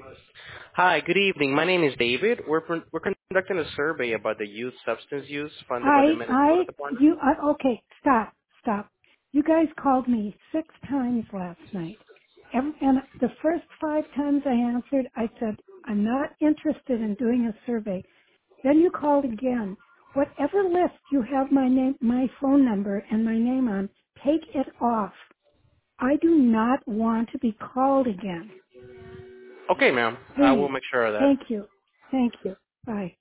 Hi, good evening. My name is David. We're conducting a survey about the youth substance use funded by the Minnesota Department. Okay, stop. You guys called me 6 times last night. And the first 5 times I answered, I said, I'm not interested in doing a survey. Then you called again. Whatever list you have my phone number and my name on, take it off. I do not want to be called again. Okay, ma'am. I will Please. make sure of that. Thank you. Thank you. Bye.